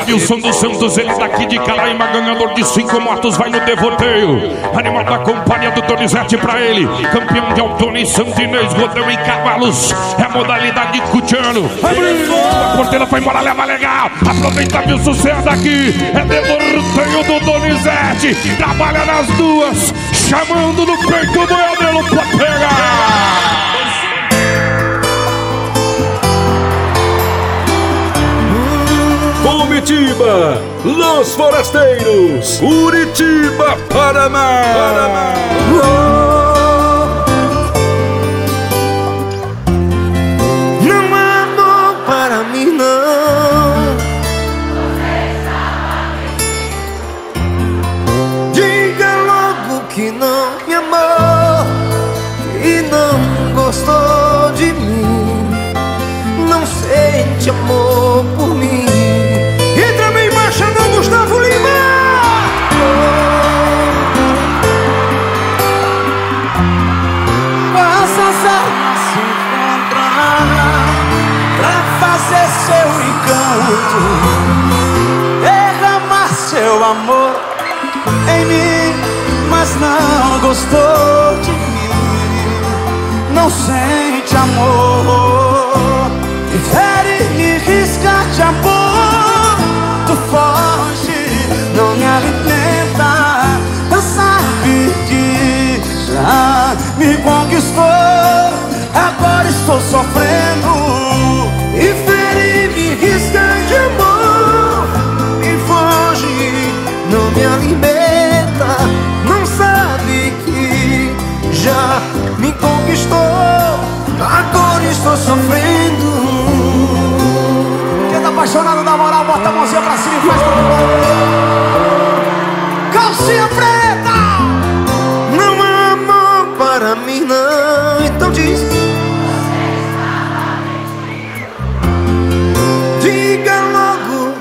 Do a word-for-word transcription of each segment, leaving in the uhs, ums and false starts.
Adilson dos Santos, ele daqui de Caraíma, ganhador de cinco motos, vai no devoteio. Animal da companhia do Donizete pra ele. Campeão de Altona e Santo Inês, rodão em cavalos. É a modalidade cutiano. A porteira foi embora, leva legal. Aproveita, viu, sucesso aqui. É devoteio do Donizete. Trabalha nas duas, chamando no peito o boiadeiro pra pegar. Comitiba, Los Forasteiros, Curitiba, Paraná. Paraná. Não há amor para mim, não. Diga logo que não me amou e não gostou de mim. Não sente amor por mim. Gustavo Lima! Faça as almas se encontrar pra fazer seu encanto, derramar seu amor em mim, mas não gostou de mim. Não sente amor, prefere me riscar de amor. Tu foge, não me alimenta. Eu sabe que já me conquistou. Agora estou sofrendo. Me fere, me risca de amor. Me foge, não me alimenta. Não sabe que já me conquistou. Agora estou sofrendo. Apaixonado da moral, bota a mãozinha pra cima e faz todo mundo. Calcinha preta! Não há amor para mim, não. Então diz. Diga logo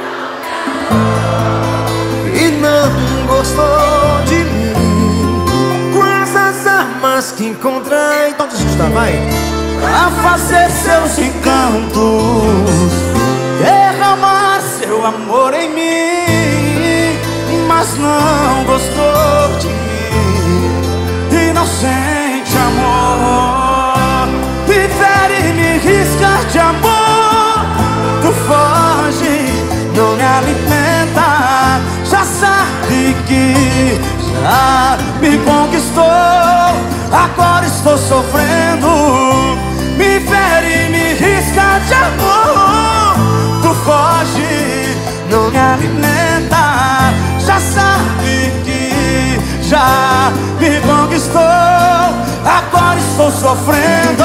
e não gostou de mim. Com essas armas que encontrei. Então diz que está, vai. Pra fazer seus encantos, derramar seu amor em mim, mas não gostou de mim e não sente amor. Prefere me riscar de amor. Tu foge, não me alimenta. Já sabe que já me conquistou. Agora estou sofrendo. Me fere, me risca de amor. Tu foge, não me alimenta. Já sabe que já me conquistou. Agora estou sofrendo.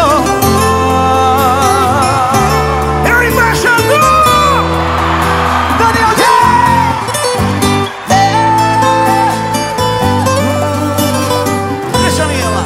Eu embaixador Daniel J. Deixa a minha lá.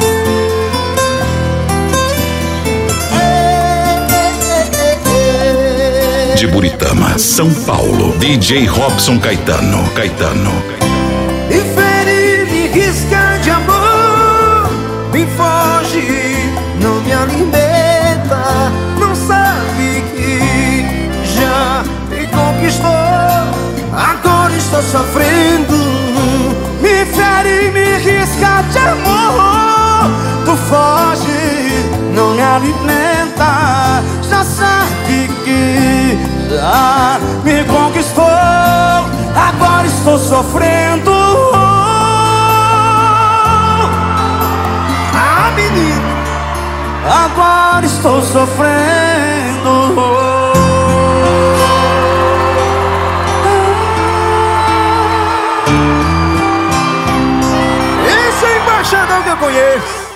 De Buritama, São Paulo, D J Robson Caetano, Caetano. Me fere, me risca de amor. Me foge, não me alimenta. Não sabe que já me conquistou. Agora estou sofrendo. Me fere, me risca de amor. Tu foge, não me alimenta. Já sabe que já me conquistou. Agora estou sofrendo. Ah, menino, agora estou sofrendo. Esse é o embaixador que eu conheço.